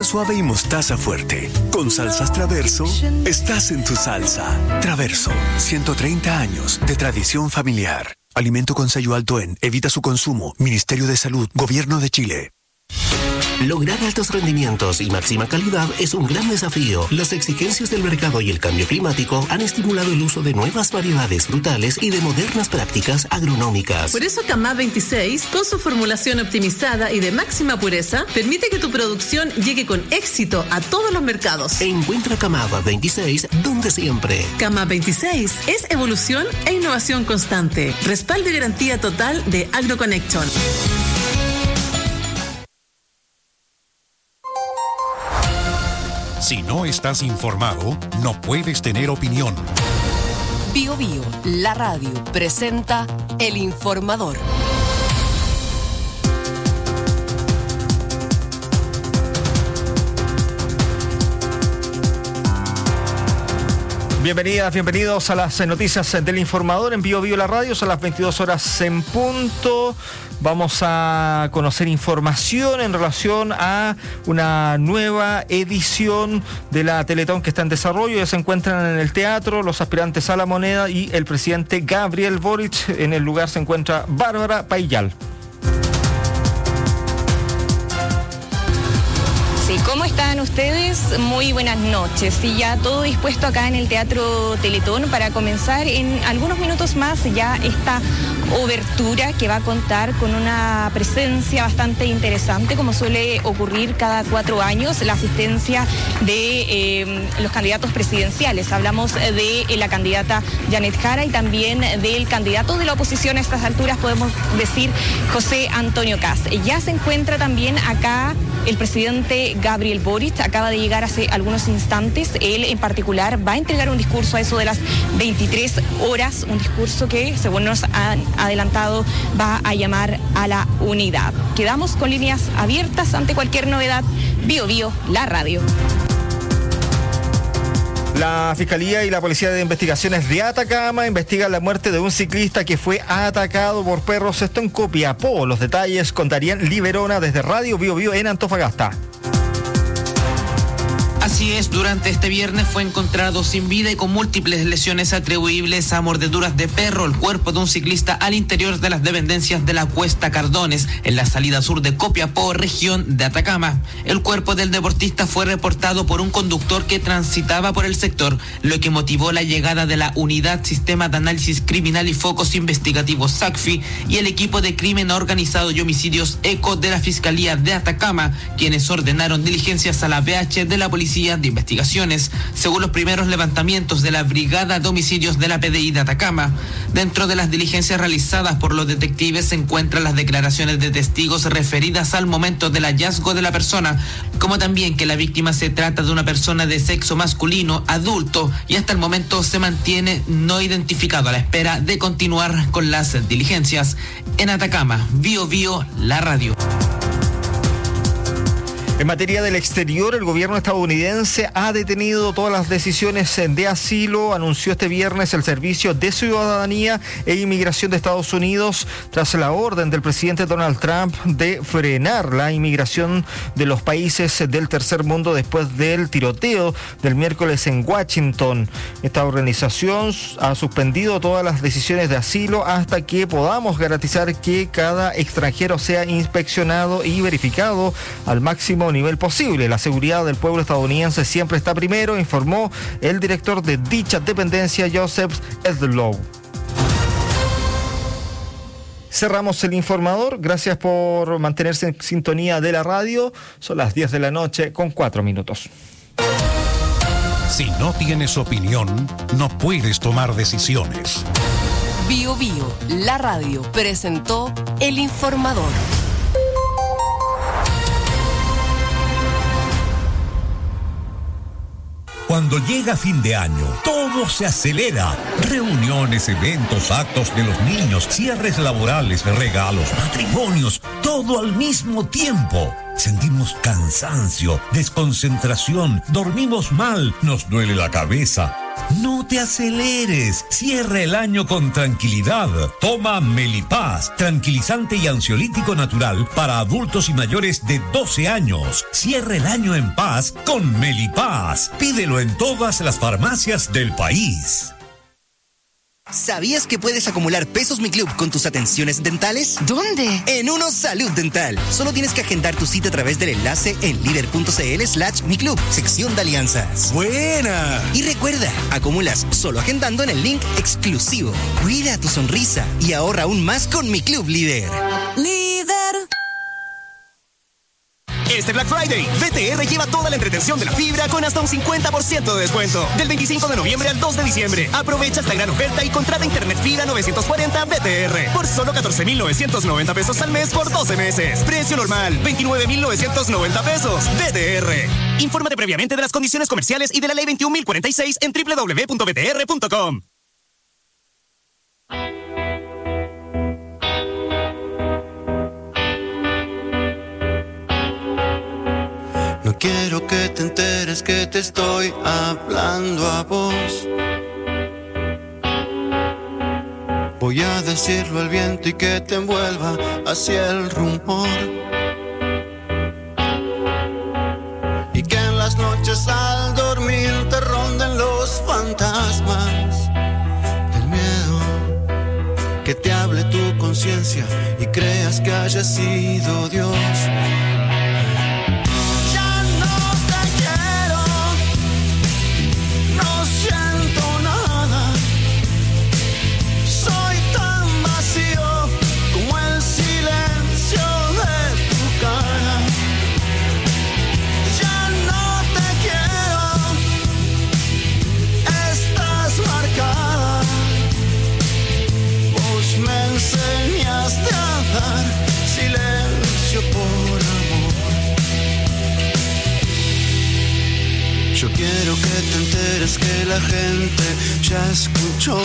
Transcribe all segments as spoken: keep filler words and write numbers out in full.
suave y mostaza fuerte. Con salsas Traverso, estás en tu salsa. Traverso, ciento treinta años de tradición familiar. Alimento con sello alto en. Evita su consumo. Ministerio de Salud. Gobierno de Chile. Lograr altos rendimientos y máxima calidad es un gran desafío. Las exigencias del mercado y el cambio climático han estimulado el uso de nuevas variedades frutales y de modernas prácticas agronómicas. Por eso Camá veintiséis, con su formulación optimizada y de máxima pureza, permite que tu producción llegue con éxito a todos los mercados. Encuentra Camá veintiséis donde siempre. Camá veintiséis es evolución e innovación constante. Respaldo y garantía total de AgroConnection. Si no estás informado, no puedes tener opinión. Bio Bio, la radio, presenta El Informador. Bienvenidas, bienvenidos a las noticias del Informador en Bio Bio la radio. Son las veintidós horas en punto. Vamos a conocer información en relación a una nueva edición de la Teletón que está en desarrollo. Ya se encuentran en el teatro los aspirantes a la moneda y el presidente Gabriel Boric. En el lugar se encuentra Bárbara Paillal. Sí, ¿cómo están ustedes? Muy buenas noches. Sí, ya todo dispuesto acá en el Teatro Teletón para comenzar en algunos minutos más ya esta obertura que va a contar con una presencia bastante interesante, como suele ocurrir cada cuatro años, la asistencia de eh, los candidatos presidenciales. Hablamos de eh, la candidata Janet Jara y también del candidato de la oposición a estas alturas, podemos decir, José Antonio Kast. Ya se encuentra también acá el presidente Gabriel Boric, acaba de llegar hace algunos instantes. Él en particular va a entregar un discurso a eso de las veintitrés horas, un discurso que, según nos han adelantado, va a llamar a la unidad. Quedamos con líneas abiertas ante cualquier novedad. Bio Bio, la radio. La Fiscalía y la Policía de Investigaciones de Atacama investigan la muerte de un ciclista que fue atacado por perros. Esto en Copiapó. Los detalles con Darían Liberona desde Radio Bio Bio en Antofagasta. Así es, durante este viernes fue encontrado sin vida y con múltiples lesiones atribuibles a mordeduras de perro el cuerpo de un ciclista al interior de las dependencias de la Cuesta Cardones, en la salida sur de Copiapó, región de Atacama. El cuerpo del deportista fue reportado por un conductor que transitaba por el sector, lo que motivó la llegada de la Unidad Sistema de Análisis Criminal y Focos Investigativos SACFI y el equipo de Crimen Organizado y Homicidios ECO de la Fiscalía de Atacama, quienes ordenaron diligencias a la B H de la Policía de Investigaciones, según los primeros levantamientos de la Brigada de Homicidios de la P D I de Atacama. Dentro de las diligencias realizadas por los detectives se encuentran las declaraciones de testigos referidas al momento del hallazgo de la persona, como también que la víctima se trata de una persona de sexo masculino, adulto, y hasta el momento se mantiene no identificado, a la espera de continuar con las diligencias. En Atacama, Bio Bio, la radio. En materia del exterior, el gobierno estadounidense ha detenido todas las decisiones de asilo, anunció este viernes el Servicio de Ciudadanía e Inmigración de Estados Unidos tras la orden del presidente Donald Trump de frenar la inmigración de los países del tercer mundo después del tiroteo del miércoles en Washington. Esta organización ha suspendido todas las decisiones de asilo hasta que podamos garantizar que cada extranjero sea inspeccionado y verificado al máximo nivel posible. La seguridad del pueblo estadounidense siempre está primero, informó el director de dicha dependencia, Joseph Edlow. Cerramos el Informador. Gracias por mantenerse en sintonía de la radio. Son las diez de la noche con cuatro minutos. Si no tienes opinión, no puedes tomar decisiones. Bio Bio, la radio, presentó El Informador. Cuando llega fin de año, todo se acelera. Reuniones, eventos, actos de los niños, cierres laborales, regalos, matrimonios, todo al mismo tiempo. Sentimos cansancio, desconcentración, dormimos mal, nos duele la cabeza. No te aceleres. Cierra el año con tranquilidad. Toma Melipaz, tranquilizante y ansiolítico natural para adultos y mayores de doce años. Cierra el año en paz con Melipaz. Pídelo en todas las farmacias del país. ¿Sabías que puedes acumular pesos Mi Club con tus atenciones dentales? ¿Dónde? En Uno Salud Dental. Solo tienes que agendar tu cita a través del enlace en líder.cl slash Mi Club, sección de alianzas. ¡Buena! Y recuerda, acumulas solo agendando en el link exclusivo. Cuida tu sonrisa y ahorra aún más con Mi Club Líder. Líder. Este Black Friday, B T R lleva toda la entretención de la fibra con hasta un cincuenta por ciento de descuento. Del veinticinco de noviembre al dos de diciembre. Aprovecha esta gran oferta y contrata internet fibra novecientos cuarenta B T R por solo catorce mil novecientos noventa pesos al mes por doce meses. Precio normal, veintinueve mil novecientos noventa pesos. B T R. Infórmate previamente de las condiciones comerciales y de la ley veintiún mil cuarenta y seis en doble u doble u doble u punto b t r punto com. No quiero que te enteres que te estoy hablando a vos. Voy a decirlo al viento y que te envuelva hacia el rumor. Y que en las noches al dormir te ronden los fantasmas del miedo. Que te hable tu conciencia y creas que haya sido Dios. Yo quiero que te enteres que la gente ya escuchó,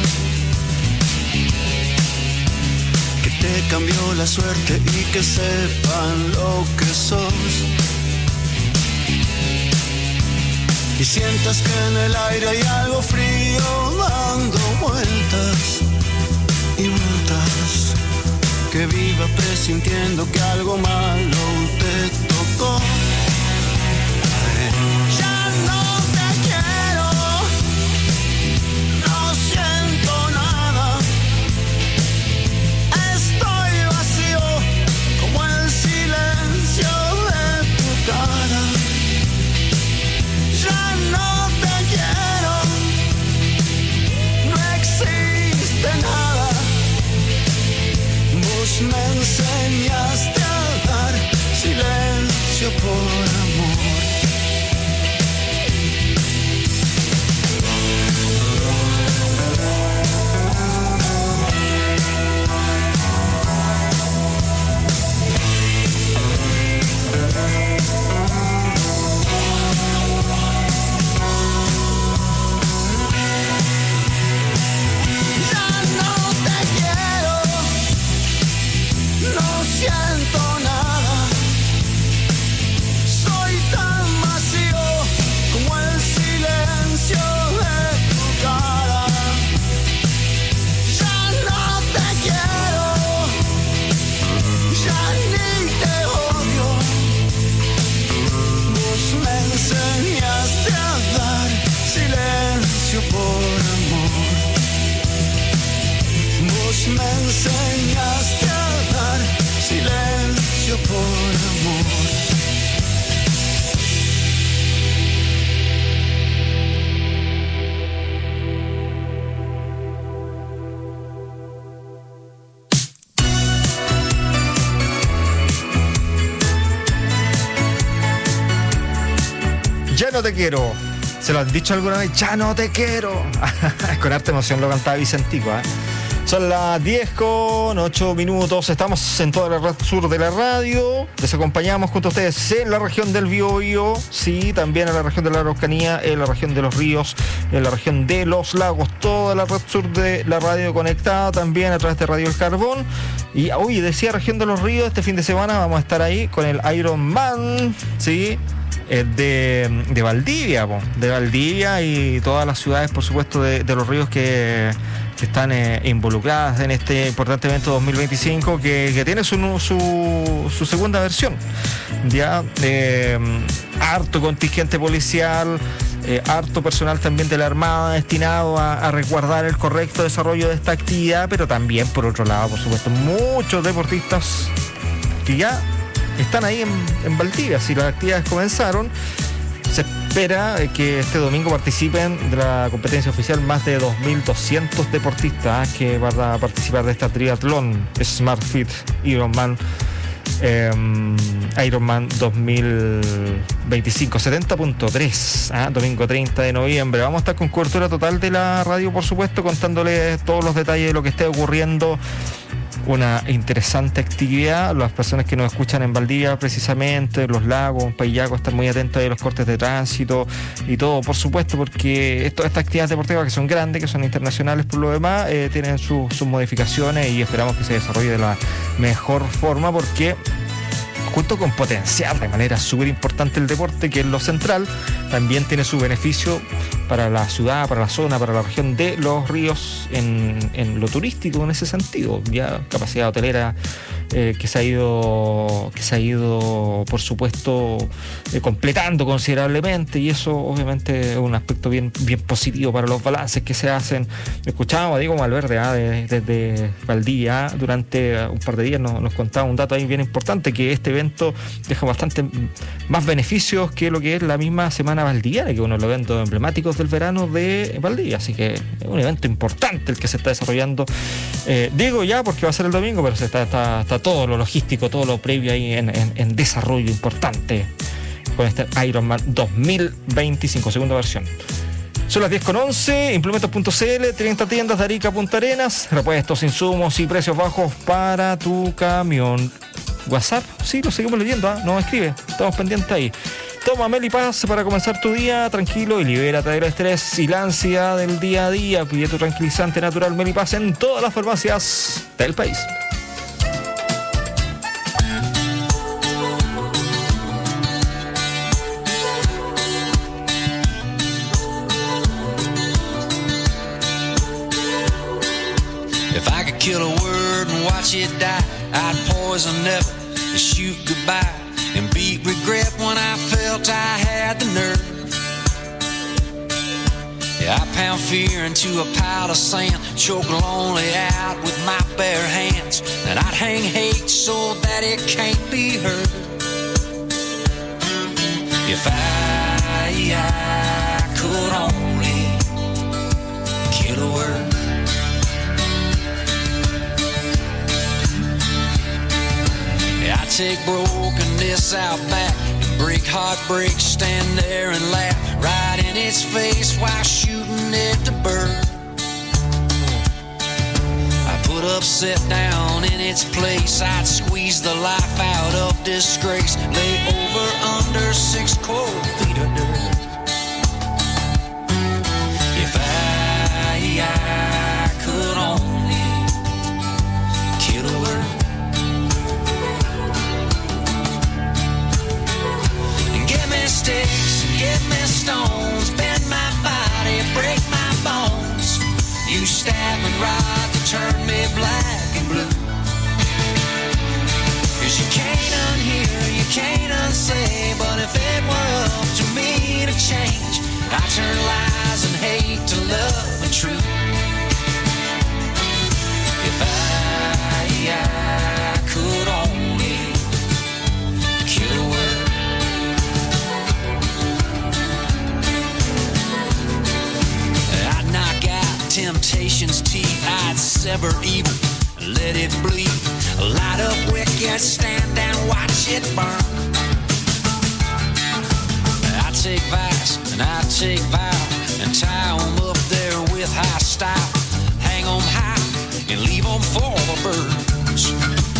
que te cambió la suerte y que sepan lo que sos. Y sientas que en el aire hay algo frío dando vueltas y vueltas. Que viva presintiendo que algo malo te tocó. Me enseñaste a dar silencio por amor. Me enseñaste a dar silencio por amor. Ya no te quiero. ¿Se lo han dicho alguna vez? Ya no te quiero. Con harta emoción lo cantaba Vicentico, ¿eh? Son las diez con ocho minutos. Estamos en toda la red sur de la radio. Les acompañamos junto a ustedes en la región del Biobío. Sí, también en la región de la Araucanía, en la región de los ríos, en la región de los lagos. Toda la red sur de la radio conectada también a través de Radio El Carbón. Y hoy decía región de los ríos, este fin de semana vamos a estar ahí con el Iron Man. Sí. eh, de, de Valdivia, po, de Valdivia y todas las ciudades, por supuesto, de, de los ríos que, que están eh, involucradas en este importante evento dos mil veinticinco que, que tiene su, su, su segunda versión. Ya eh, harto contingente policial, eh, harto personal también de la Armada destinado a, a resguardar el correcto desarrollo de esta actividad, pero también, por otro lado, por supuesto, muchos deportistas que ya están ahí en, en Valdivia. Si las actividades comenzaron, se espera que este domingo participen de la competencia oficial más de dos mil doscientos deportistas que van a participar de esta triatlón Smart Fit Ironman eh, Ironman dos mil veinticinco, setenta punto tres, ¿eh? Domingo treinta de noviembre. Vamos a estar con cobertura total de la radio, por supuesto, contándoles todos los detalles de lo que esté ocurriendo. Una interesante actividad. Las personas que nos escuchan en Valdivia, precisamente, los lagos, en Payaco, están muy atentos a los cortes de tránsito y todo, por supuesto, porque esto, estas actividades deportivas que son grandes, que son internacionales por lo demás, eh, tienen su, sus modificaciones y esperamos que se desarrolle de la mejor forma, porque junto con potenciar de manera súper importante el deporte, que es lo central, también tiene su beneficio para la ciudad, para la zona, para la región de Los Ríos en, en lo turístico, en ese sentido. Ya capacidad hotelera eh, que se ha ido, que se ha ido, por supuesto, eh, completando considerablemente, y eso obviamente es un aspecto bien, bien positivo para los balances que se hacen. Escuchábamos a Diego Malverde ¿eh? desde de, de Valdivia ¿eh? durante un par de días, nos, nos contaba un dato ahí bien importante, que este evento deja bastante más beneficios que lo que es la misma Semana Valdiviana, que es uno de los eventos emblemáticos del verano de Valdivia. Así que es un evento importante el que se está desarrollando, eh, digo ya porque va a ser el domingo, pero se está, está, está todo lo logístico, todo lo previo ahí en, en, en desarrollo importante con este Ironman dos mil veinticinco, segunda versión. Son las diez con once, implementos punto c l, treinta tiendas de Arica, Punta Arenas, repuestos, insumos y precios bajos para tu camión. WhatsApp, sí, lo seguimos leyendo, ¿eh? Nos escribe, estamos pendientes ahí. Toma Melipaz para comenzar tu día tranquilo y libérate del estrés y la ansiedad del día a día. Pide tu tranquilizante natural Melipaz en todas las farmacias del país. If I could kill a word and watch it die, I'd poison never and shoot goodbye and beat regret when I felt I had the nerve. Yeah, I pound fear into a pile of sand, choke lonely out with my bare hands, and I'd hang hate so that it can't be heard. If I, I could only kill a word. I take brokenness out back and break heartbreak, stand there and laugh right in its face while shooting it to burn. I put upset down in its place, I'd squeeze the life out of disgrace, lay over under six cold feet of dirt. If I, I could only kill a word. Sticks, give me stones, bend my body, break my bones. You stab and rod to turn me black and blue. Cause you can't unhear, you can't unsay, but if it were up to me to change, I turn lies and hate to love and truth. If I, I could only kill a word. Temptation's teeth, I'd sever evil, let it bleed. Light up wicked, stand and watch it burn. I take vice and I take vow and tie 'em up there with high style. Hang 'em high and leave 'em for the birds.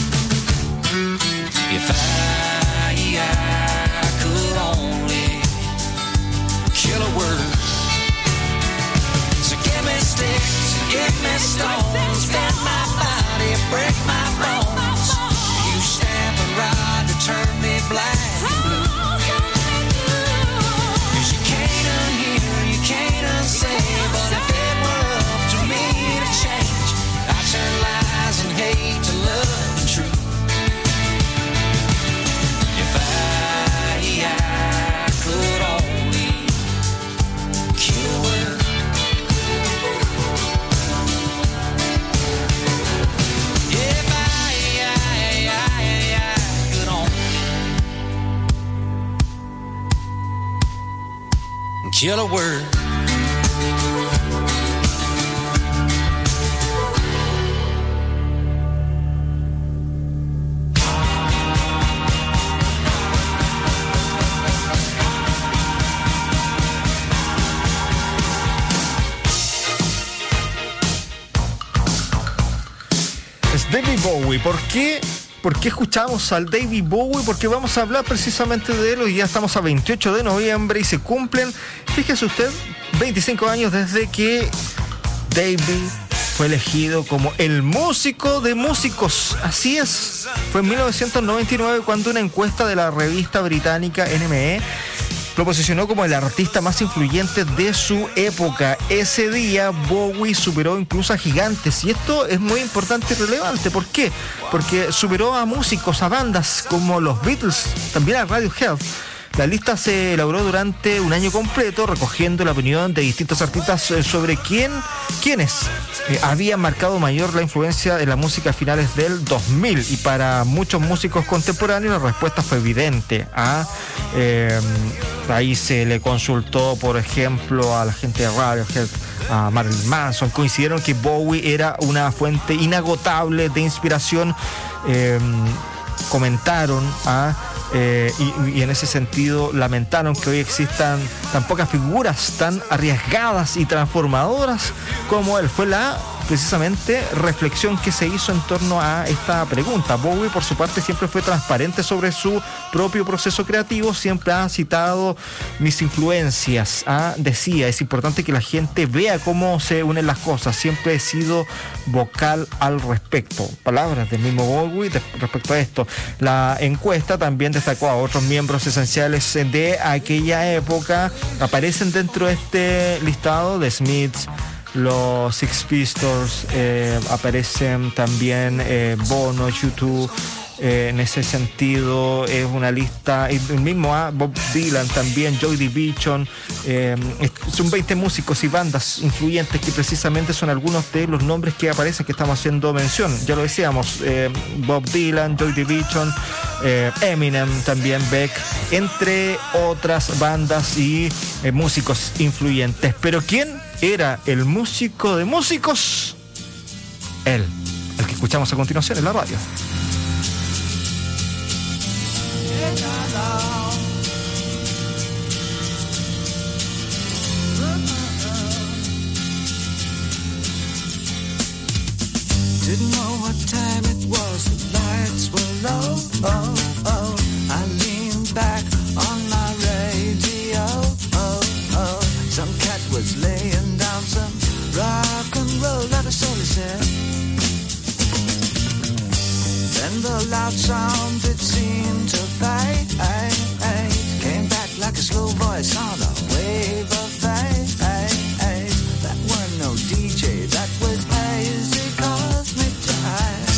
If I, I could only kill a word. Give me sticks, give me stones, bend my body, break my bones. You stamp and rod to turn me black and blue. kill a word. David Bowie. ¿Por qué? ¿Por qué escuchamos al David Bowie? Porque vamos a hablar precisamente de él. Hoy ya estamos a veintiocho de noviembre y se cumplen, fíjese usted, veinticinco años desde que David fue elegido como el músico de músicos. Así es. Fue en mil novecientos noventa y nueve cuando una encuesta de la revista británica N M E lo posicionó como el artista más influyente de su época. Ese día Bowie superó incluso a gigantes, y esto es muy importante y relevante. ¿Por qué? Porque superó a músicos, a bandas como los Beatles, también a Radiohead. La lista se elaboró durante un año completo, recogiendo la opinión de distintos artistas sobre quién, quiénes eh, habían marcado mayor la influencia de la música a finales del dos mil. Y para muchos músicos contemporáneos la respuesta fue evidente. ¿ah? Eh, ahí se le consultó, por ejemplo, a la gente de Radiohead, a Marilyn Manson. Coincidieron que Bowie era una fuente inagotable de inspiración. Eh, comentaron a Eh, y, y en ese sentido lamentaron que hoy existan tan pocas figuras tan arriesgadas y transformadoras como él. Fue la precisamente reflexión que se hizo en torno a esta pregunta. Bowie, por su parte, siempre fue transparente sobre su propio proceso creativo, siempre ha citado mis influencias. ¿ah? Decía, es importante que la gente vea cómo se unen las cosas. Siempre he sido vocal al respecto. Palabras del mismo Bowie respecto a esto. La encuesta también destacó a otros miembros esenciales de aquella época. Aparecen dentro de este listado de Smiths, los Sex Pistols, eh, aparecen también eh, Bono, U dos. Eh, en ese sentido es una lista, el mismo ah, Bob Dylan también, Joy Division. Eh, son veinte músicos y bandas influyentes que precisamente son algunos de los nombres que aparecen, que estamos haciendo mención. Ya lo decíamos, eh, Bob Dylan, Joy Division, eh, Eminem también, Beck, entre otras bandas y eh, músicos influyentes. Pero ¿quién era el músico de músicos? Él, el que escuchamos a continuación en la radio. Didn't know what time it was, the lights were low. Oh, oh, I leaned back on my radio. Oh, oh, some cat was laying down some rock and roll, that is all he said. Then the loud sound, it seemed to fade. Came back like a slow voice on a wave of fade. That weren't no D J, that was hazy cosmic drive.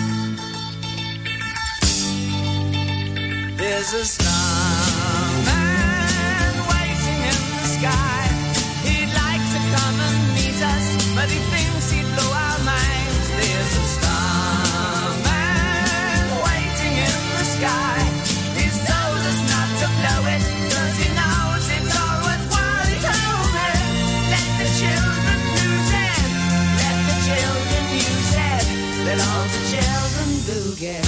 There's a starman waiting in the sky. He'd like to come and meet us, but he thinks he'd blow our minds. There's a starman sky. He's told us not to blow it, cause he knows it's all worthwhile. He told me, let the children lose it, let the children use it, let all the children boogie.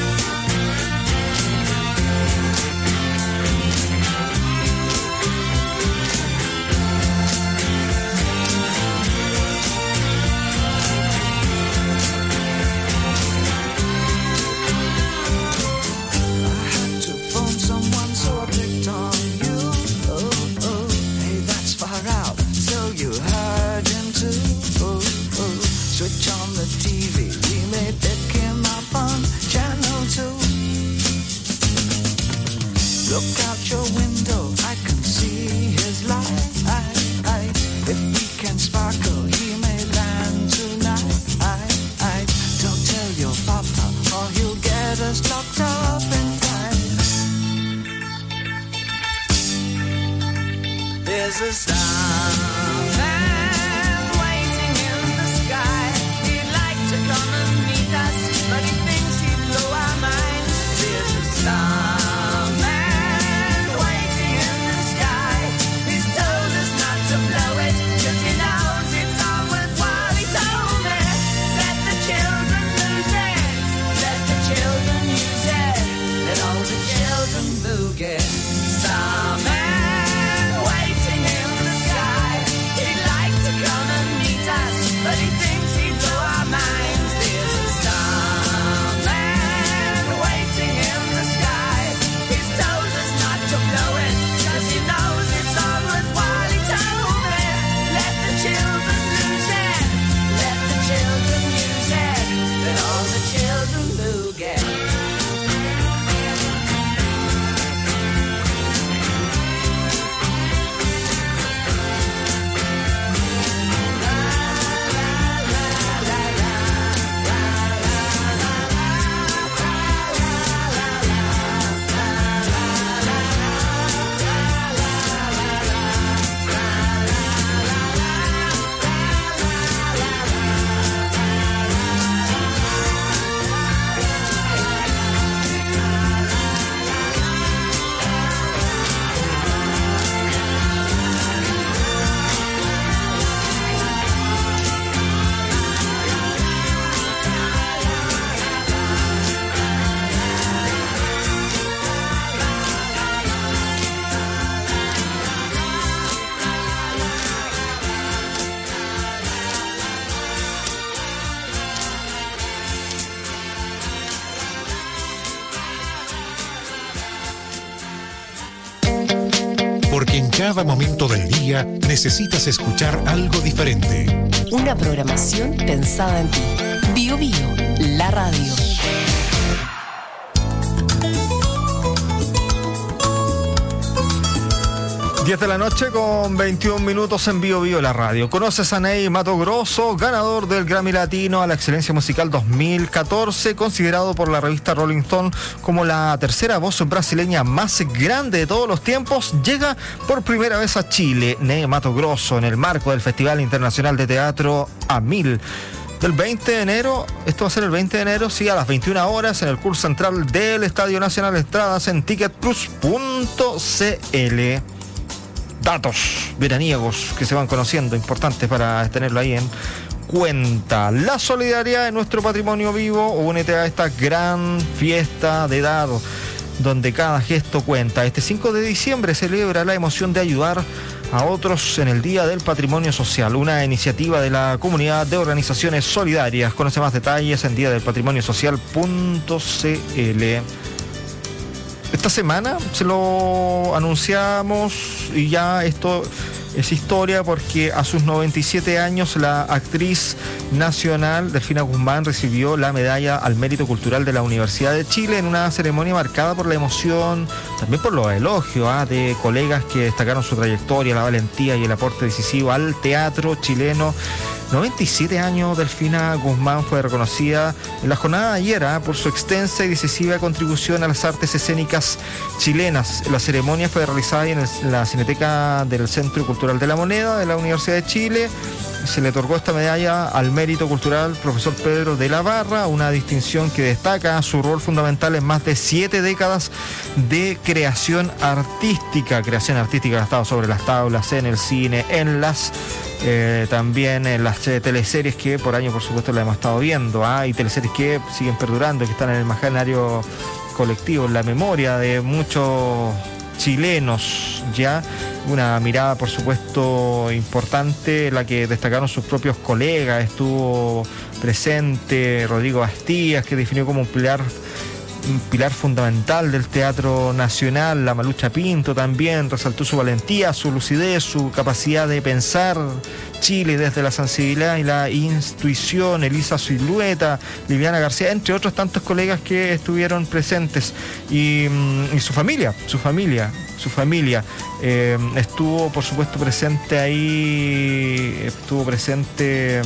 Switch on the T V, we may pick him up on channel two. Look out your window, I can see his light. If we can sparkle, he may land tonight. Don't tell your papa, or he'll get us locked up inside. There's a starman come and meet us, but he thinks he'd blow our minds. There's a starman waiting in the sky. He's told porque en cada momento del día necesitas escuchar algo diferente. Una programación pensada en ti. Bio Bio, la radio. diez de la noche con veintiún minutos en Bio Bio, la radio. ¿Conoces a Ney Mato Grosso, ganador del Grammy Latino a la Excelencia Musical dos mil catorce, considerado por la revista Rolling Stone como la tercera voz brasileña más grande de todos los tiempos? Llega por primera vez a Chile Ney Mato Grosso en el marco del Festival Internacional de Teatro A Mil. Del veinte de enero, esto va a ser el veinte de enero, sí, a las veintiuna horas en el curso central del Estadio Nacional. Entradas en ticket plus punto c l. Datos veraniegos que se van conociendo, importantes para tenerlo ahí en cuenta. La solidaridad de nuestro patrimonio vivo. Únete a esta gran fiesta de dar, donde cada gesto cuenta. Este cinco de diciembre celebra la emoción de ayudar a otros en el Día del Patrimonio Social, una iniciativa de la comunidad de organizaciones solidarias. Conoce más detalles en día del patrimonio social punto c l. Esta semana se lo anunciamos y ya esto es historia, porque a sus noventa y siete años la actriz nacional Delfina Guzmán recibió la medalla al mérito cultural de la Universidad de Chile en una ceremonia marcada por la emoción, también por los elogios ¿eh? de colegas que destacaron su trayectoria, la valentía y el aporte decisivo al teatro chileno. noventa y siete años, Delfina Guzmán fue reconocida en la jornada de ayer ¿eh? por su extensa y decisiva contribución a las artes escénicas chilenas. La ceremonia fue realizada en, el, en la Cineteca del Centro Cultural de la Moneda de la Universidad de Chile. Se le otorgó esta medalla al mérito cultural profesor Pedro de la Barra, una distinción que destaca su rol fundamental en más de siete décadas de creación artística, creación artística que ha estado sobre las tablas, en el cine, en las eh, también en las eh, teleseries que por año por supuesto la hemos estado viendo, ¿ah? Y teleseries que siguen perdurando, que están en el imaginario colectivo, en la memoria de muchos chilenos ya. Una mirada por supuesto importante, la que destacaron sus propios colegas. Estuvo presente Rodrigo Bastías, que definió como un pilar un pilar fundamental del teatro nacional. La Malucha Pinto también resaltó su valentía, su lucidez, su capacidad de pensar Chile desde la sensibilidad y la intuición. Elisa Silueta, Liliana García, entre otros tantos colegas que estuvieron presentes, y, y su familia, su familia, su familia eh, estuvo por supuesto presente ahí, estuvo presente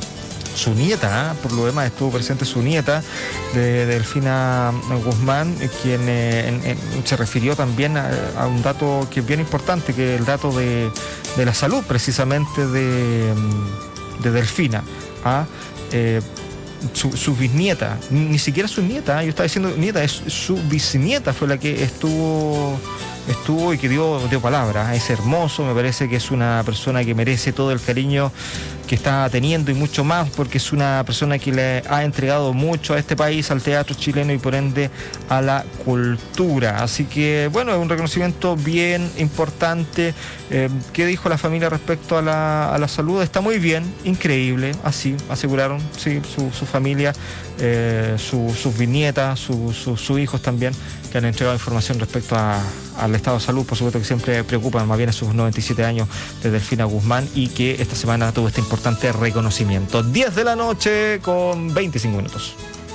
su nieta, ¿eh? por lo demás estuvo presente su nieta de, de Delfina Guzmán, quien eh, en, en, se refirió también a, a un dato que es bien importante, que es el dato de, de la salud precisamente de, de Delfina. ¿ah? Eh, su, su bisnieta, ni, ni siquiera su nieta, ¿eh? yo estaba diciendo nieta, es su bisnieta fue la que estuvo estuvo y que dio, dio palabra. Es hermoso, me parece que es una persona que merece todo el cariño que está teniendo y mucho más, porque es una persona que le ha entregado mucho a este país, al teatro chileno y por ende a la cultura. Así que bueno, es un reconocimiento bien importante. Eh, ¿Qué dijo la familia respecto a la, a la salud? Está muy bien, increíble, así aseguraron, sí, su, su familia, eh, su, sus bisnietas, sus su, su hijos también, que han entregado información respecto a, al estado de salud, por supuesto que siempre preocupan, más bien a sus noventa y siete años de Delfina Guzmán, y que esta semana tuvo este importante reconocimiento. diez de la noche con veinticinco minutos.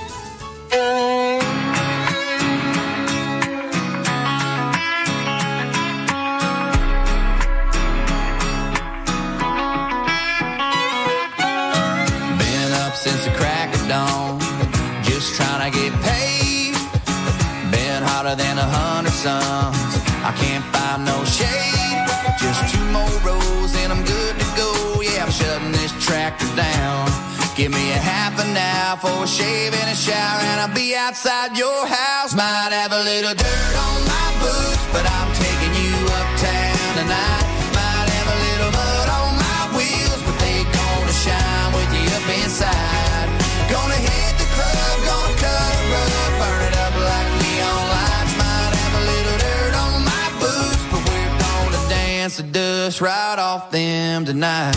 Been up since the crack of dawn, just trying to get paid. Been hotter than a hundred suns, I can't find no shade. Just two more rows and I'm good to go. Yeah, I'm shutting this tractor down. Give me a half an hour for a shave and a shower, and I'll be outside your house. Might have a little dirt on my boots, but I'm taking you uptown tonight. Might have a little mud on my wheels, but they gonna shine with you up inside. Gonna hit the club, gonna cut a rug, burn it up like neon lights. Might have a little dirt on my boots, but we're gonna dance the dust right off them tonight.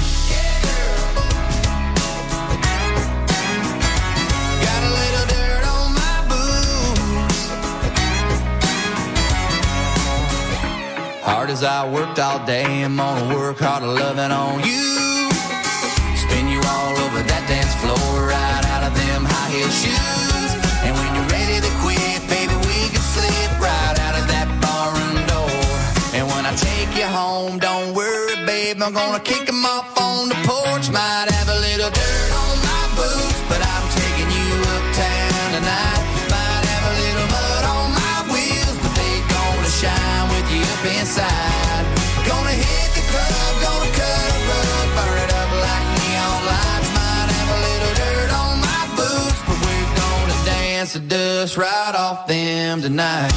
Hard as I worked all day, I'm gonna work harder loving on you. Spin you all over that dance floor, right out of them high heel shoes. And when you're ready to quit, baby, we can slip right out of that barroom door. And when I take you home, don't worry, babe, I'm gonna kick them off on the porch. Might have a little dirt on my boots, but I'm taking you uptown tonight. Might have a little mud on my wheels, but they gonna shine with you up inside. Gonna hit the club, gonna cut a rug, burn it up like neon lights. Might have a little dirt on my boots, but we're gonna dance the dust right off them tonight.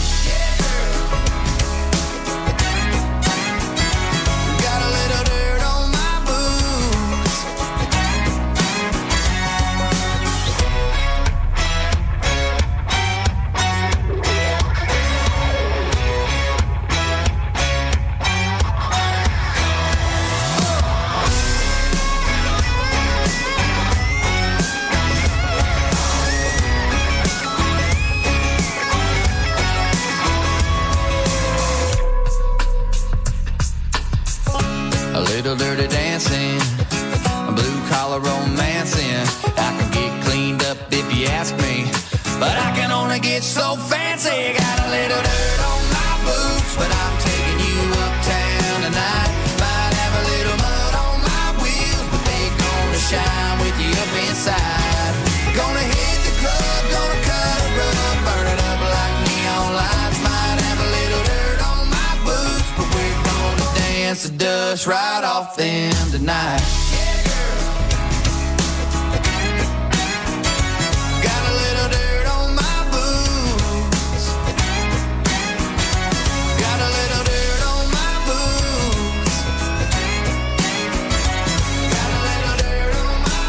Little dirty dancing, blue collar romancing. I can get cleaned up if you ask me, but I can only get so fancy. Got a little dirt on my boots, but I'm taking you uptown tonight. Might have a little mud on my wheels, but they gonna shine with you up inside. Gonna hit the club, gonna cut a rug, burn it up like neon lights. Might have a little dirt on my boots, but we're gonna dance the dust right off them tonight. Yeah, girl. Got a little dirt on my boots. Got a little dirt on my boots. Got a little dirt on my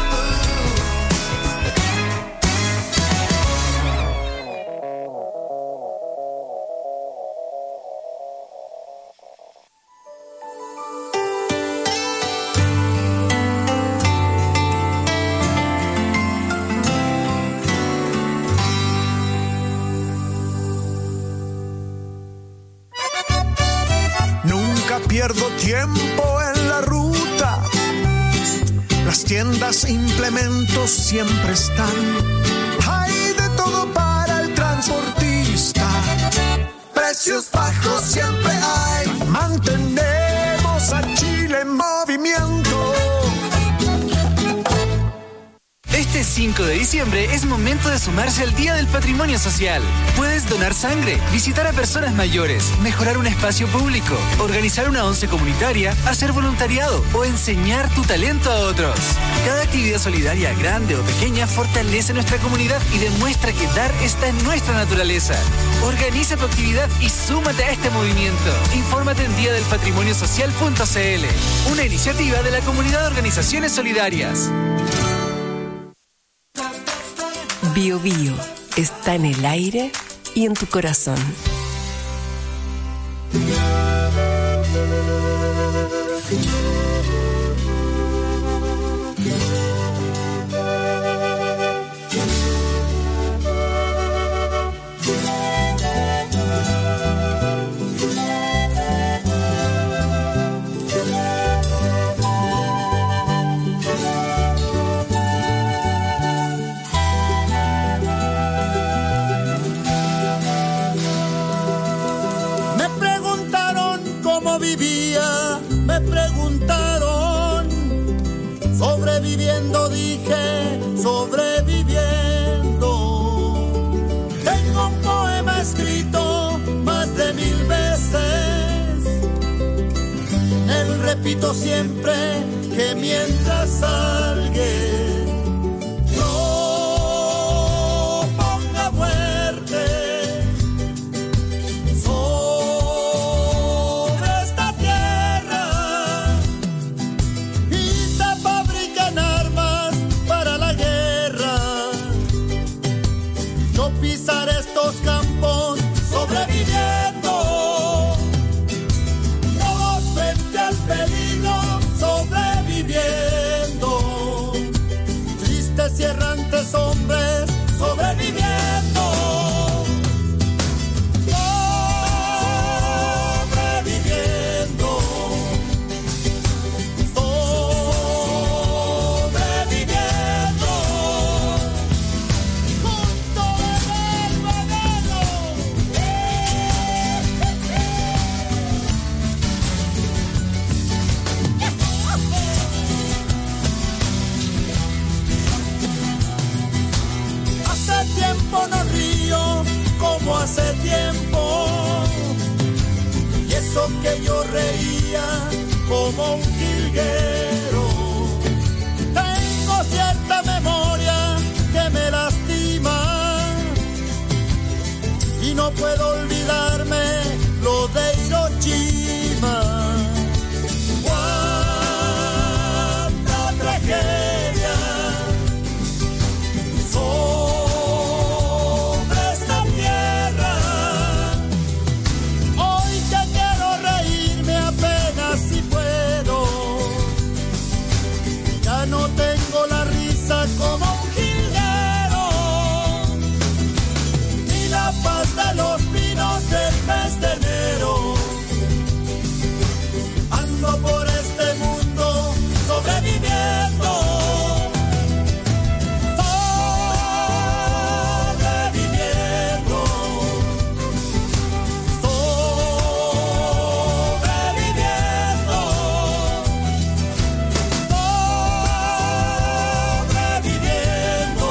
Pierdo tiempo en la ruta. Las tiendas, implementos siempre están. Hay de todo para el transportista. Precios bajos siempre hay. Mantenemos a Chile en movimiento. Este cinco de diciembre es momento de sumarse al Día del Patrimonio Social. Puedes donar sangre, visitar a personas mayores, mejorar un espacio público, organizar una once comunitaria, hacer voluntariado o enseñar tu talento a otros. Cada actividad solidaria, grande o pequeña, fortalece nuestra comunidad y demuestra que dar está en nuestra naturaleza. Organiza tu actividad y súmate a este movimiento. Infórmate en día del patrimonio social punto c l, una iniciativa de la Comunidad de Organizaciones Solidarias. Bio Bio está en el aire y en tu corazón. Vivía, me preguntaron, sobreviviendo, dije, sobreviviendo. Tengo un poema escrito más de mil veces, él repito siempre que mientras alguien no ponga muerte estos campos sobreviviendo, todos frente al peligro sobreviviendo, tristes y errantes hombres sobreviviendo, sobreviviendo. que yo reía como un jilguero. Tengo cierta memoria que me lastima y no puedo olvidarme lo de Hiroshima. Cuánta tragedia sobre esta tierra. Hoy que quiero reírme apenas si puedo, ya no tengo la risa como un jilguero, ni la paz de los pinos del mes de enero. Ando por este mundo sobreviviendo, sobreviviendo, sobreviviendo, sobreviviendo,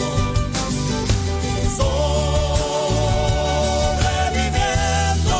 sobreviviendo.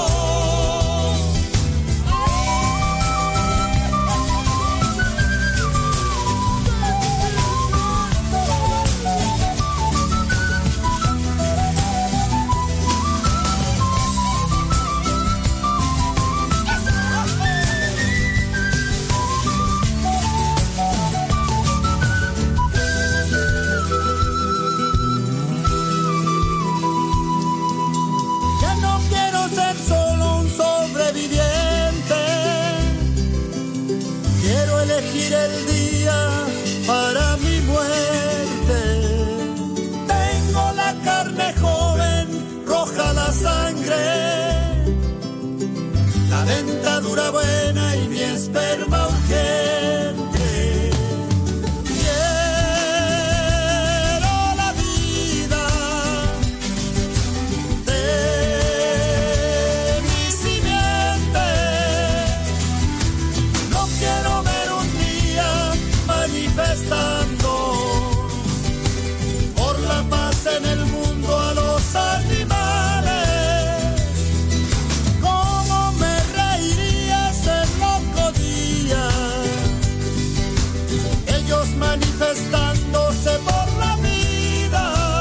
Ya no quiero ser solo un sobreviviente, quiero elegir el día para mi muerte. Tengo la carne joven, roja la sangre, la dentadura buena y mi esperma urgente. Quiero la vida de mi simiente. No quiero ver un día manifestando por la paz en el mundo a los animales. ¿Cómo me reiría ese loco día? Ellos manifestándose por la vida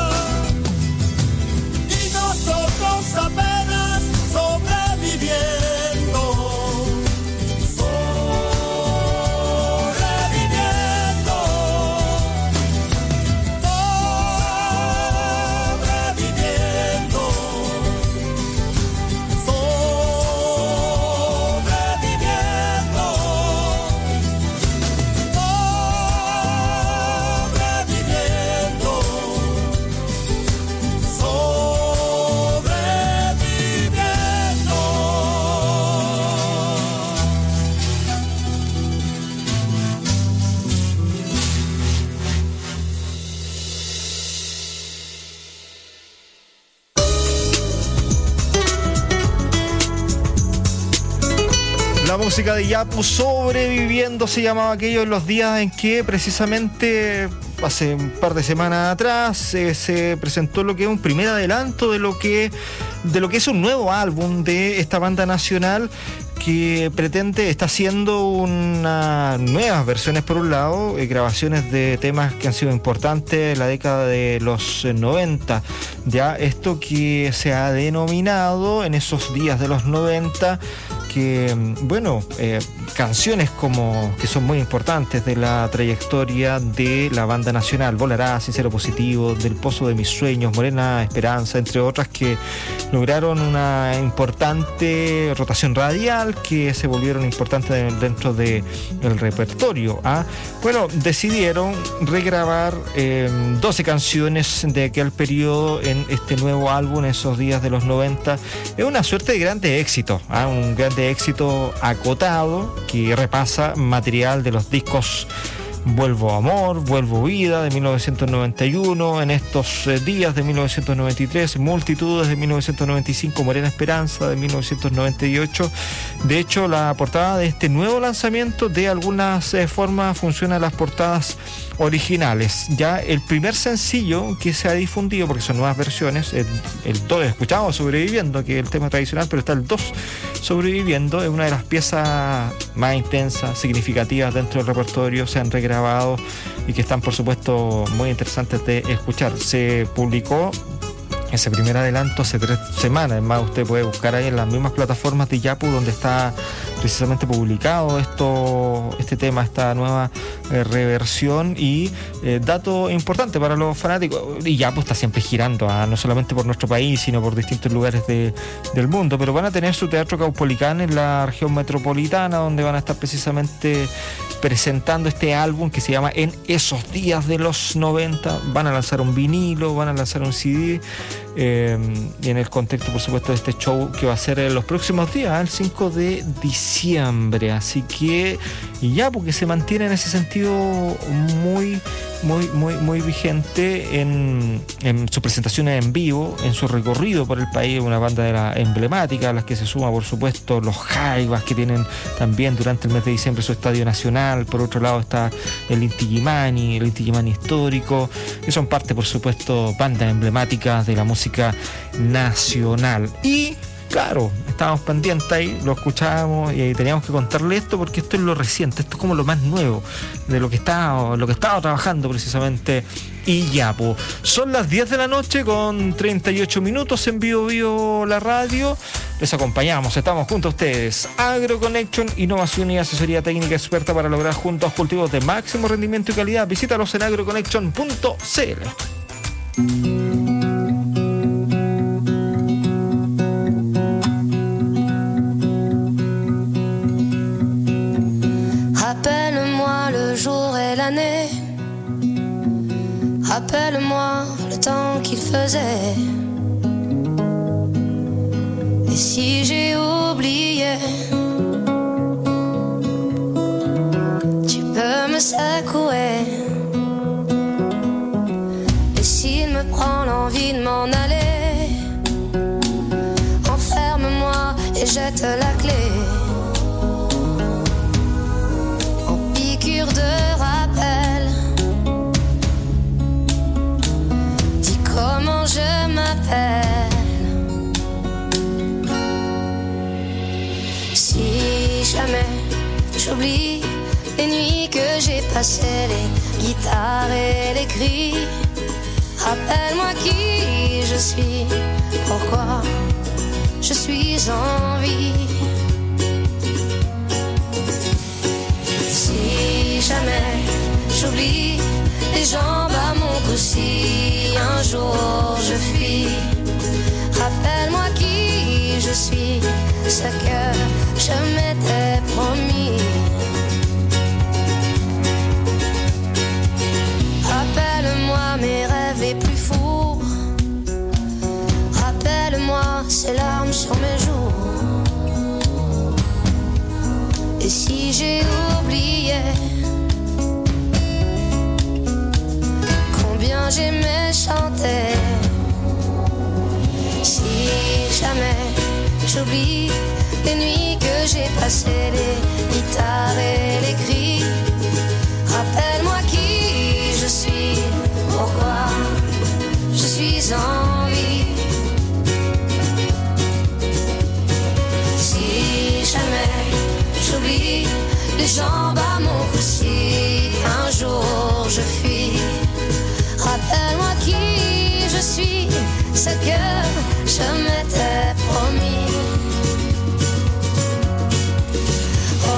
y nosotros apenas sobreviviendo, sobreviviendo, sobreviviendo, sobreviviendo, sobreviviendo, La música de Yapu, Sobreviviendo, se llamaba aquello en los días en que precisamente hace un par de semanas atrás eh, se presentó lo que es un primer adelanto de lo que de lo que es un nuevo álbum de esta banda nacional, que pretende, está haciendo unas nuevas versiones por un lado, eh, grabaciones de temas que han sido importantes en la década de los eh, noventa. Ya esto que se ha denominado en esos días de los noventa, que, bueno, eh, canciones como que son muy importantes de la trayectoria de la banda nacional, Volará, Sincero Positivo, Del Pozo de Mis Sueños, Morena Esperanza, entre otras, que lograron una importante rotación radial, que se volvieron importantes dentro del repertorio. ¿ah? Bueno, decidieron regrabar eh, doce canciones de aquel periodo en este nuevo álbum, esos días de los noventa. Es una suerte de grande éxito, ¿ah? un grande éxito acotado que repasa material de los discos Vuelvo Amor, Vuelvo Vida de mil novecientos noventa y uno, En Estos Días de mil novecientos noventa y tres, Multitudes de mil novecientos noventa y cinco, Morena Esperanza de mil novecientos noventa y ocho. De hecho, la portada de este nuevo lanzamiento de algunas eh, formas funciona las portadas originales. Ya el primer sencillo que se ha difundido, porque son nuevas versiones, el, el dos, escuchamos Sobreviviendo, que es el tema tradicional, pero está el dos, Sobreviviendo, es una de las piezas más intensas, significativas dentro del repertorio, se han regrabado y que están por supuesto muy interesantes de escuchar. Se publicó ese primer adelanto hace tres semanas, es más, usted puede buscar ahí en las mismas plataformas de Yapu donde está precisamente publicado esto, este tema, esta nueva eh, reversión. Y eh, dato importante para los fanáticos, y Yapu está siempre girando, ¿eh? no solamente por nuestro país, sino por distintos lugares de, del mundo, pero van a tener su Teatro Caupolicán en la región metropolitana, donde van a estar precisamente presentando este álbum que se llama En esos días de los noventa. Van a lanzar un vinilo, van a lanzar un C D, eh, y en el contexto por supuesto de este show que va a ser en los próximos días, el cinco de diciembre. Así que y ya, porque se mantiene en ese sentido muy muy muy muy vigente en, en sus presentaciones en vivo, en su recorrido por el país. Una banda de la emblemática, a las que se suma por supuesto los Jaivas, que tienen también durante el mes de diciembre su estadio nacional. Por otro lado está el Inti Illimani, el Inti Illimani histórico, que son parte por supuesto bandas emblemáticas de la música nacional. Y claro, estábamos pendientes ahí, lo escuchábamos y teníamos que contarle esto, porque esto es lo reciente, esto es como lo más nuevo de lo que estaba, lo que estaba trabajando precisamente Iyapu. Son las diez de la noche con treinta y ocho minutos en Vivo Vivo la radio. Les acompañamos, estamos junto a ustedes. AgroConnection, innovación y asesoría técnica experta para lograr juntos cultivos de máximo rendimiento y calidad. Visítalos en agroconnection punto c l. Rappelle-moi le jour et l'année, rappelle-moi le temps qu'il faisait. Et si j'ai oublié, tu peux me secouer. Et s'il me prend l'envie de m'en aller, enferme-moi et jette la clé. De rappel, dis comment je m'appelle. Si jamais j'oublie les nuits que j'ai passées, les guitares et les cris, rappelle-moi qui je suis, pourquoi je suis en vie. Si jamais j'oublie les jambes à mon cou, si un jour je fuis, rappelle-moi qui je suis, ce que je m'étais promis. Rappelle-moi mes rêves les plus fous, rappelle-moi ces larmes sur mes joues. Et si j'ai oublié combien j'aimais chanter, si jamais j'oublie les nuits que j'ai passées, les guitares et les cris, rappelle-moi qui je suis, pourquoi je suis en vie. Si jamais j'oublie les jambes à mon cou, si un jour je fuis, rappelle-moi qui je suis, ce que je m'étais promis. Oh,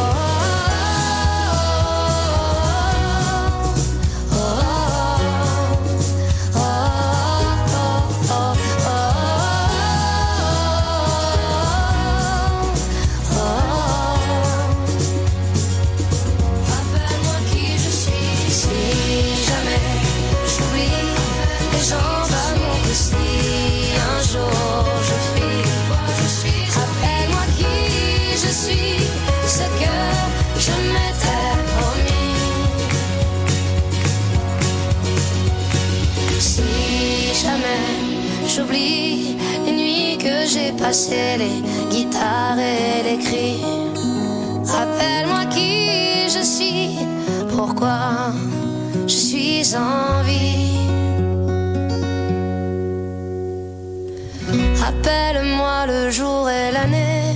oh, oh, oh, oh, oh, j'oublie les nuits que j'ai passées, les guitares et les cris, rappelle-moi qui je suis, pourquoi je suis en vie. Appelle-moi le jour et l'année.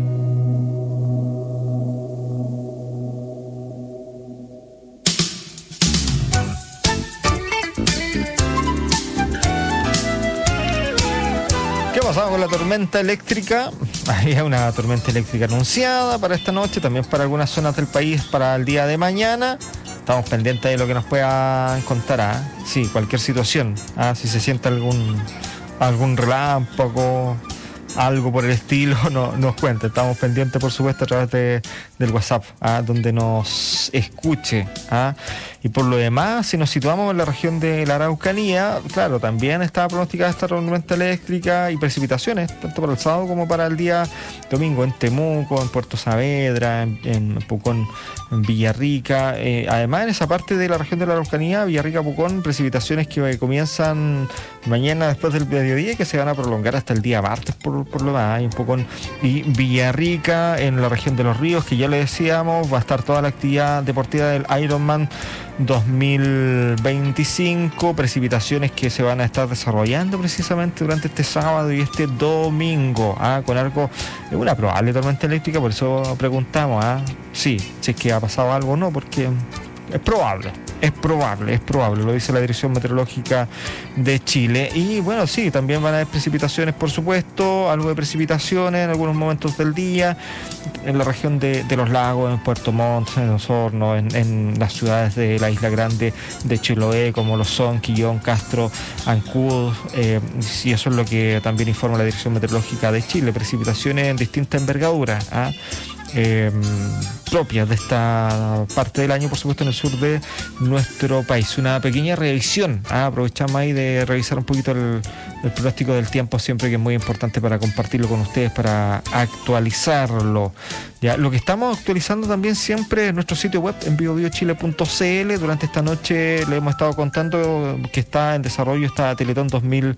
¿Qué ha pasado con la tormenta eléctrica? Había una tormenta eléctrica anunciada para esta noche, también para algunas zonas del país para el día de mañana. Estamos pendientes de lo que nos puedan contar. ¿Ah? Sí, cualquier situación. ¿Ah? Si se siente algún, algún relámpago, algo por el estilo, no, nos cuente. Estamos pendientes, por supuesto, a través de, del WhatsApp, ¿ah? Donde nos escuche. ¿Ah? Y por lo demás, si nos situamos en la región de la Araucanía, claro, también está pronosticada esta tormenta eléctrica y precipitaciones, tanto para el sábado como para el día domingo, en Temuco, en Puerto Saavedra, en, en Pucón, en Villarrica. Eh, además, en esa parte de la región de la Araucanía, Villarrica, Pucón, precipitaciones que comienzan mañana después del mediodía y que se van a prolongar hasta el día martes, por, por lo más. En Pucón y Villarrica, en la región de Los Ríos, que ya le decíamos, va a estar toda la actividad deportiva del Ironman dos mil veinticinco, precipitaciones que se van a estar desarrollando precisamente durante este sábado y este domingo, ¿ah? Con algo, una probable tormenta eléctrica, por eso preguntamos, ¿ah? Sí, si es que ha pasado algo o no, porque es probable, es probable, es probable, lo dice la Dirección Meteorológica de Chile. Y bueno, sí, también van a haber precipitaciones, por supuesto, algo de precipitaciones en algunos momentos del día, en la región de, de los lagos, en Puerto Montt, en Osorno, en, en las ciudades de la Isla Grande de Chiloé, como lo son Quillón, Castro, Ancud, eh, y eso es lo que también informa la Dirección Meteorológica de Chile, precipitaciones en distinta envergadura, ¿ah? Eh, propias de esta parte del año, por supuesto, en el sur de nuestro país. Una pequeña revisión, ¿ah? Aprovechamos ahí de revisar un poquito el, el pronóstico del tiempo, siempre que es muy importante para compartirlo con ustedes, para actualizarlo. Ya, lo que estamos actualizando también siempre en nuestro sitio web, en bio bio chile punto c l. Durante esta noche le hemos estado contando que está en desarrollo esta Teletón dos mil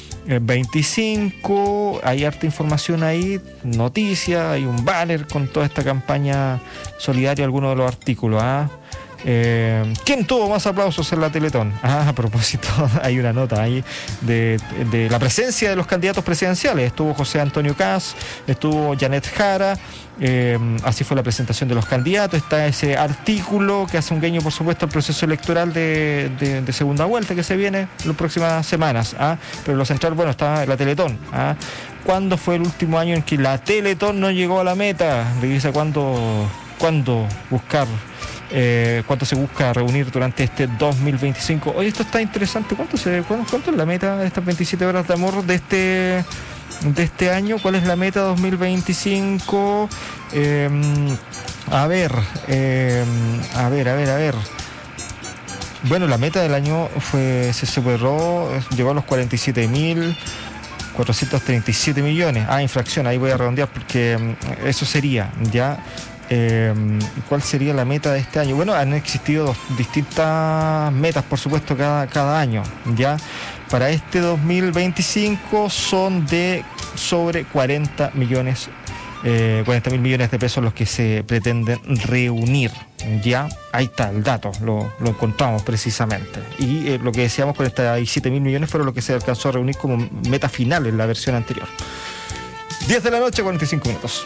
veinticinco, hay harta información ahí, noticias, hay un banner con toda esta campaña solidaria, algunos de los artículos. ¿Ah? Eh, ¿Quién tuvo más aplausos en la Teletón? Ah, a propósito, hay una nota ahí de, de la presencia de los candidatos presidenciales. Estuvo José Antonio Caz, estuvo Janet Jara, eh, así fue la presentación de los candidatos. Está ese artículo que hace un guiño, por supuesto, al proceso electoral de, de, de segunda vuelta que se viene en las próximas semanas. ¿Ah? Pero lo central, bueno, está la Teletón. ¿Ah? ¿Cuándo fue el último año en que la Teletón no llegó a la meta? Revisa cuándo, cuándo buscar. Eh, cuánto se busca reunir durante este dos mil veinticinco. Oye, esto está interesante. ¿Cuánto, se, cuánto, cuánto es la meta de estas veintisiete horas de amor de este de este año? ¿Cuál es la meta dos mil veinticinco? Eh, a ver, eh, a ver, a ver, a ver. Bueno, la meta del año fue se superó, llegó a los cuarenta y siete mil cuatrocientos treinta y siete millones. Ah, infracción, ahí voy a redondear porque eso sería ya. Eh, ¿Cuál sería la meta de este año? Bueno, han existido dos, distintas metas, por supuesto, cada, cada año. Ya para este dos mil veinticinco son de sobre cuarenta millones, eh, cuarenta mil millones de pesos los que se pretenden reunir. Ya, ahí está el dato, lo, lo encontramos precisamente. Y eh, lo que decíamos con estas siete mil millones fueron lo que se alcanzó a reunir como meta final en la versión anterior. diez de la noche, cuarenta y cinco minutos.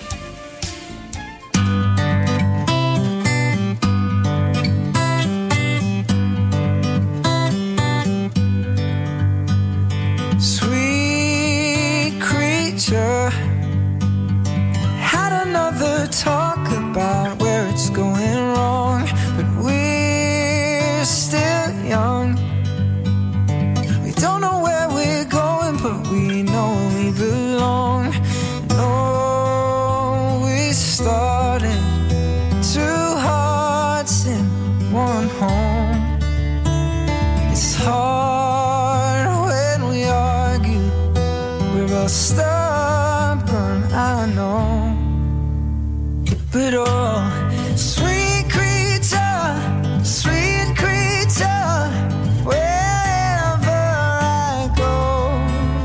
Had another talk about where it's going wrong, but we're still young. We don't know where we're going, but we know we belong. No, we started two hearts in one home. It's hard when we argue, we're both stuck. I know, but oh, sweet creature, sweet creature, wherever I go,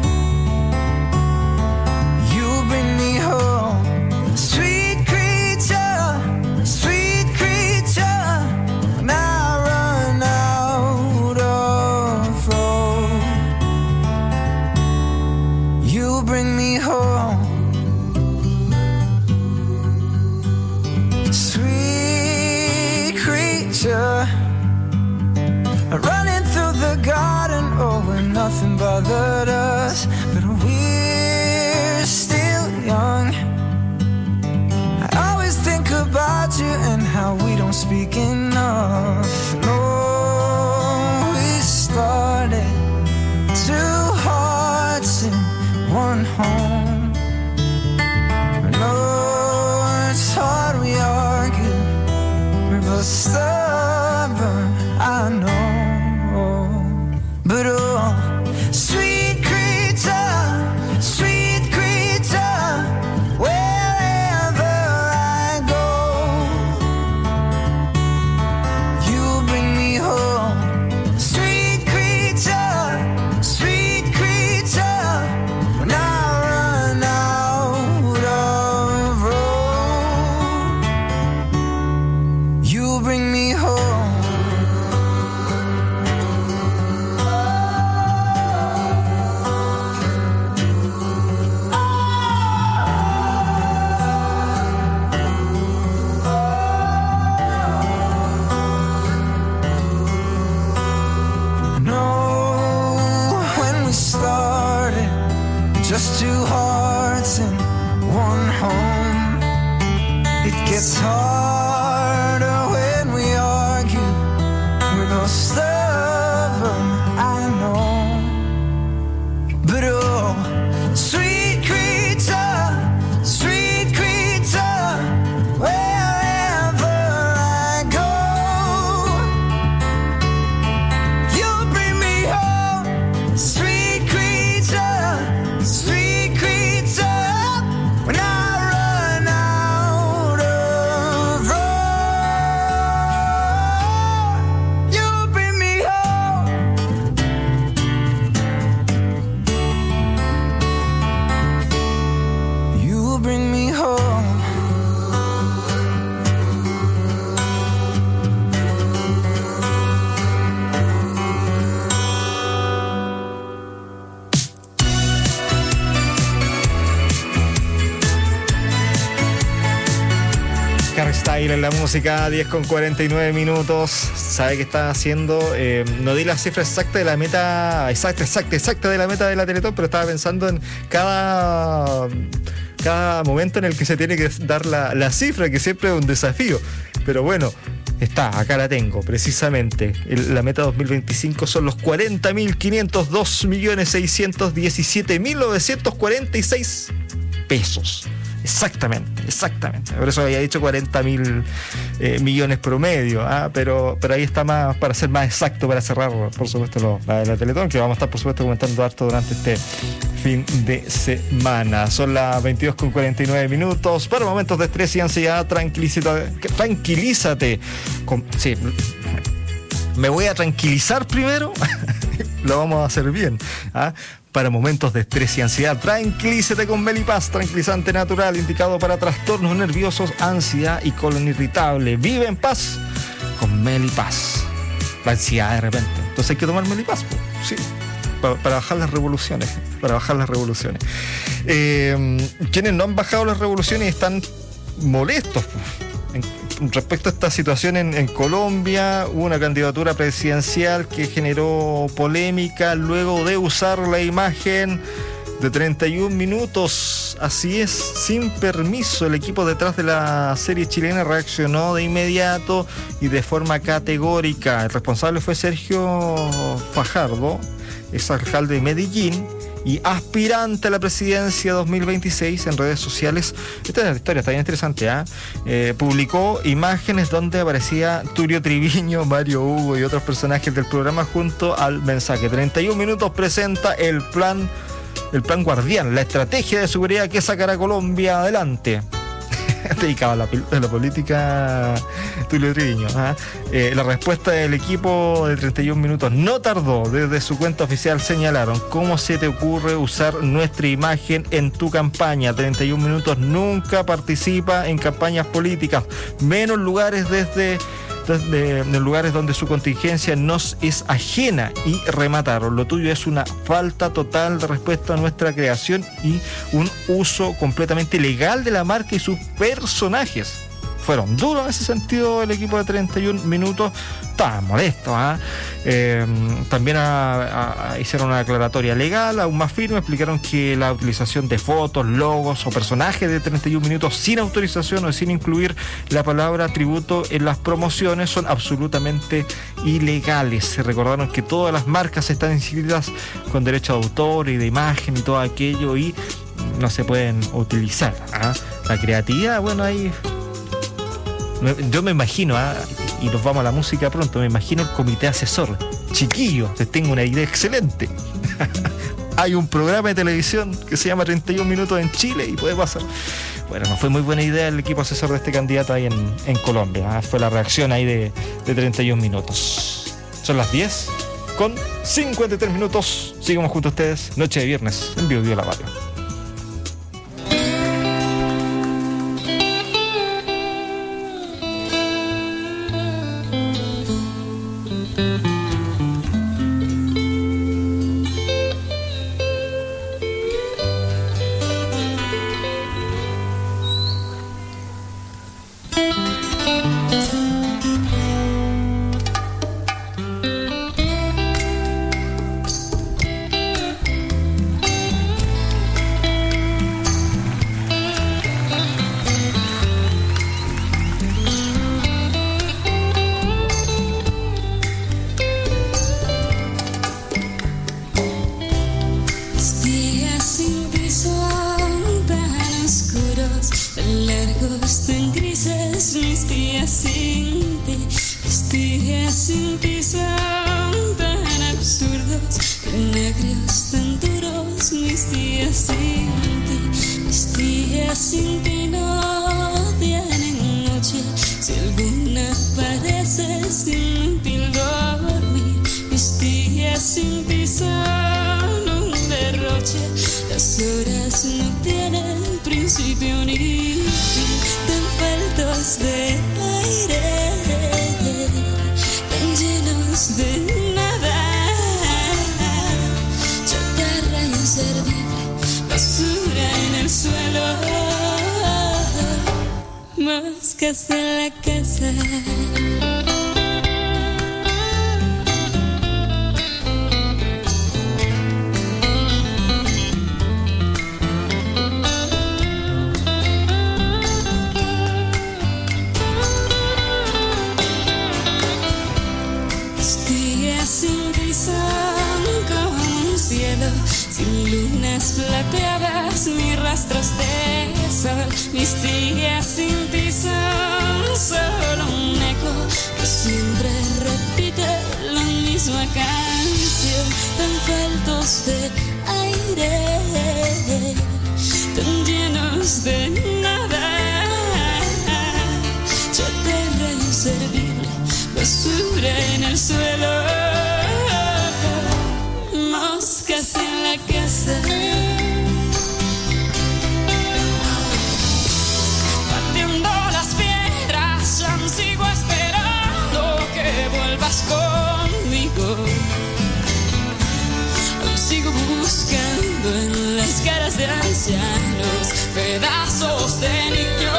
you bring me home. Sweet creature, sweet creature, when I run out running through the garden, oh, when nothing bothered us. But we're still young. I always think about you and how we don't speak enough. No, we started two hearts in one home. No, it's hard, we argue. We're both stubborn, I know. But oh, sweet creature, sweet creature, wherever I go, you bring me home. Sweet creature, sweet creature, when I run out of road, you bring me home. Just two hearts in one home. It gets harder when we argue. We're both stubborn, I know. But oh, sweet creature, sweet creature, wherever I go, you bring me home. Sweet creature, sweet creature, when I run out of road, you bring me home. You bring me home. Harry Styles en la música, diez con cuarenta y nueve minutos. ¿Sabe qué está haciendo? Eh, no di la cifra exacta de la meta, exacta, exacta, exacta de la meta de la Teletón, pero estaba pensando en cada, cada momento en el que se tiene que dar la, la cifra, que siempre es un desafío. Pero bueno, está, acá la tengo, precisamente. El, la meta dos mil veinticinco son los cuarenta mil quinientos dos millones seiscientos diecisiete mil novecientos cuarenta y seis pesos. Exactamente, exactamente. Por eso había dicho cuarenta mil eh, millones promedio, ¿ah? pero, pero ahí está más, para ser más exacto, para cerrar, por supuesto, lo, la de la Teletón, que vamos a estar, por supuesto, comentando harto durante este fin de semana. Son las veintidós con cuarenta y nueve minutos. Para momentos de estrés y ansiedad, tranquilízate. Tranquilízate. Con, sí, me voy a tranquilizar primero. Lo vamos a hacer bien, ¿ah? Para momentos de estrés y ansiedad, tranquilízate con Melipaz, tranquilizante natural indicado para trastornos nerviosos, ansiedad y colon irritable. Vive en paz con Melipaz. La ansiedad de repente. Entonces hay que tomar Melipaz, pues. Sí, para, para bajar las revoluciones, para bajar las revoluciones. Eh, quienes no han bajado las revoluciones están molestos, pues. Respecto a esta situación en, en Colombia, hubo una candidatura presidencial que generó polémica luego de usar la imagen de treinta y un minutos. Así es, sin permiso. El equipo detrás de la serie chilena reaccionó de inmediato y de forma categórica. El responsable fue Sergio Fajardo, ex alcalde de Medellín y aspirante a la presidencia dos mil veintiséis. En redes sociales, esta es la historia, está bien interesante, ¿eh? Eh, publicó imágenes donde aparecía Tulio Triviño, Mario Hugo y otros personajes del programa junto al mensaje. treinta y un minutos presenta el plan, el plan Guardián, la estrategia de seguridad que sacará a Colombia adelante. Dedicado a la, a la política, Tulio Triviño. ¿eh? Eh, la respuesta del equipo de treinta y un minutos no tardó. Desde su cuenta oficial señalaron: ¿cómo se te ocurre usar nuestra imagen en tu campaña? treinta y un minutos nunca participa en campañas políticas, menos lugares desde... De, de lugares donde su contingencia nos es ajena, y remataron: lo tuyo es una falta total de respeto a nuestra creación y un uso completamente ilegal de la marca y sus personajes. fueron duros en ese sentido el equipo de treinta y un minutos. Estaban molestos, ¿eh? Eh, también a, a, hicieron una aclaratoria legal aún más firme, explicaron que la utilización de fotos, logos o personajes de treinta y un minutos sin autorización o sin incluir la palabra tributo en las promociones son absolutamente ilegales. Se recordaron que todas las marcas están inscritas con derecho de autor y de imagen y todo aquello y no se pueden utilizar, ¿eh? La creatividad, bueno, ahí yo me imagino, ¿eh? Y nos vamos a la música pronto, me imagino el comité asesor. Chiquillos, les tengo una idea excelente. Hay un programa de televisión que se llama treinta y un minutos en Chile y puede pasar. Bueno, no fue muy buena idea el equipo asesor de este candidato ahí en, en Colombia, ¿eh? Fue la reacción ahí de, de treinta y un minutos. Son las diez con cincuenta y tres minutos. Sigamos junto a ustedes, noche de viernes, en Bio Bio La Radio. Moscas en la casa. Días sin ti son como un cielo, sin lunas plateadas ni rastros de sol. Mis días sin ti son solo un eco que siempre repite la misma canción, tan faltos de aire, tan llenos de nada, chatarra inservible, basura en el suelo, moscas en la casa. Partiendo las piedras, aún sigo esperando que vuelvas conmigo. Aún sigo buscando en las caras de ancianos pedazos de niños,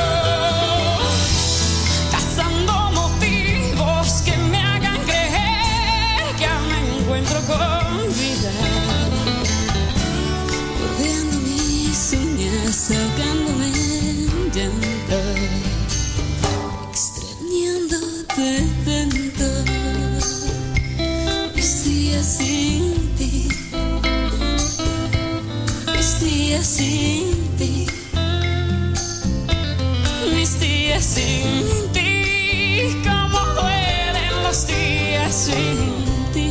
cazando motivos que me hagan creer que aún me encuentro con vida, rodeando mis uñas, ahogándome en llanto, extrañándote tanto. Mis días sin ti, mis días sin ti, mis días sin ti, como duelen los días sin ti,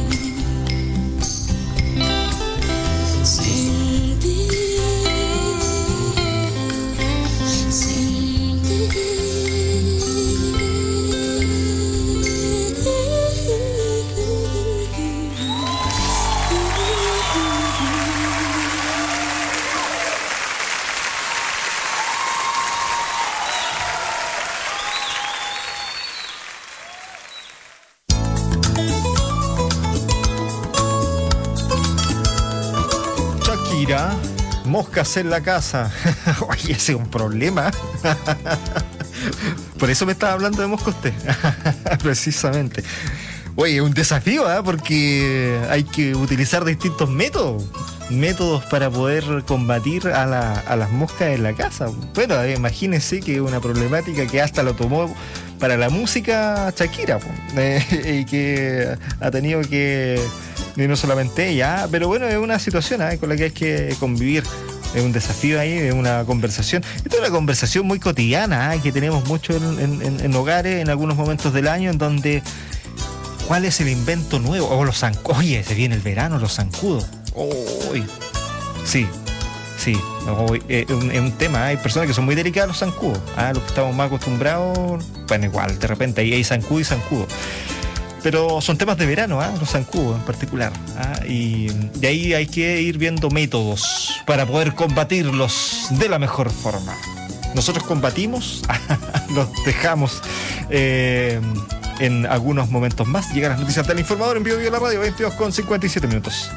sin ti, sin ti. Moscas en la casa. Oye, ese es un problema. Por eso me estaba hablando de Moscosté. Precisamente. Oye, es un desafío, ¿eh? Porque hay que utilizar distintos métodos. Métodos para poder combatir a, la, a las moscas en la casa. Bueno, eh, imagínense que es una problemática que hasta lo tomó para la música Shakira, eh, y que ha tenido que, y no solamente ella, pero bueno, es una situación eh, con la que hay que convivir. Es un desafío ahí, es una conversación. Esta es una conversación muy cotidiana eh, que tenemos mucho en, en, en hogares en algunos momentos del año, en donde ¿cuál es el invento nuevo? O los zancudos. Oye, se viene el verano, los zancudos. Uy, sí, sí, es eh, un, un tema. Hay personas que son muy delicadas a los zancudos. Ah, los que estamos más acostumbrados, bueno, igual, de repente ahí hay zancudo y zancudo. Pero son temas de verano, ¿ah? Los zancudos en particular. ¿Ah? Y de ahí hay que ir viendo métodos para poder combatirlos de la mejor forma. Nosotros combatimos, los dejamos eh, en algunos momentos más. Llegan las noticias del informador en vivo de la radio, veintidós con cincuenta y siete minutos.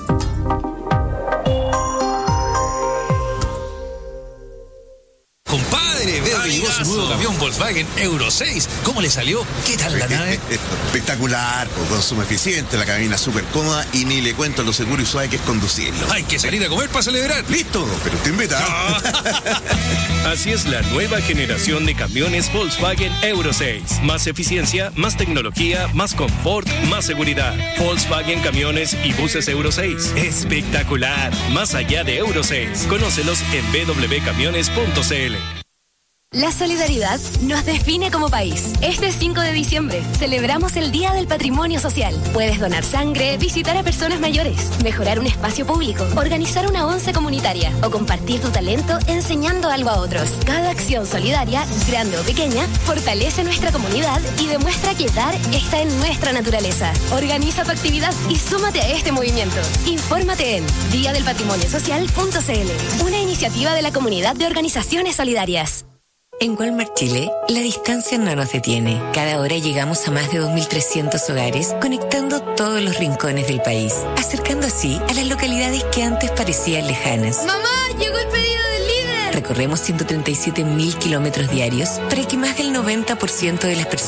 Compadre, veo que llegó su nuevo camión Volkswagen Euro seis. ¿Cómo le salió? ¿Qué tal la nave? Espectacular, consumo eficiente, la cabina súper cómoda y ni le cuento lo seguro y suave que es conducirlo. Hay que salir a comer para celebrar. Listo, pero te invita. Así es la nueva generación de camiones Volkswagen Euro seis. Más eficiencia, más tecnología, más confort, más seguridad. Volkswagen Camiones y Buses Euro seis. Espectacular. Más allá de Euro seis. Conócelos en w w w punto camiones punto c l. La solidaridad nos define como país. Este cinco de diciembre celebramos el Día del Patrimonio Social. Puedes donar sangre, visitar a personas mayores, mejorar un espacio público, organizar una once comunitaria o compartir tu talento enseñando algo a otros. Cada acción solidaria, grande o pequeña, fortalece nuestra comunidad y demuestra que dar está en nuestra naturaleza. Organiza tu actividad y súmate a este movimiento. Infórmate en día del patrimonio social punto c l, una iniciativa de la Comunidad de Organizaciones Solidarias. En Walmart Chile, la distancia no nos detiene. Cada hora llegamos a más de dos mil trescientos hogares, conectando todos los rincones del país, acercando así a las localidades que antes parecían lejanas. ¡Mamá! ¡Llegó el pedido del líder! Recorremos ciento treinta y siete mil kilómetros diarios para que más del noventa por ciento de las personas